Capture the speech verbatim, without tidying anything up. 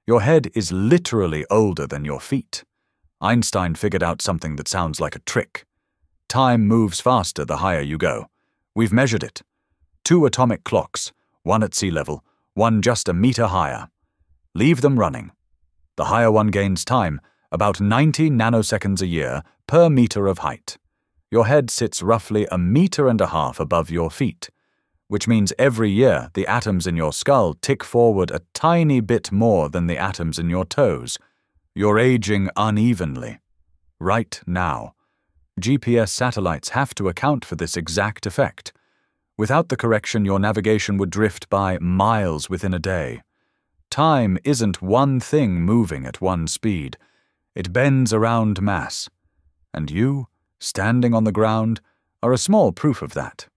Your head is literally older than your feet. Einstein figured out something that sounds like a trick. Time moves faster the higher you go. We've measured it. Two atomic clocks, one at sea level, one just a meter higher. Leave them running. The higher one gains time, about ninety nanoseconds a year per meter of height. Your head sits roughly a meter and a half above your feet, which means every year the atoms in your skull tick forward a tiny bit more than the atoms in your toes. You're aging unevenly. Right now. G P S satellites have to account for this exact effect. Without the correction, your navigation would drift by miles within a day. Time isn't one thing moving at one speed. It bends around mass. And you, standing on the ground, are a small proof of that.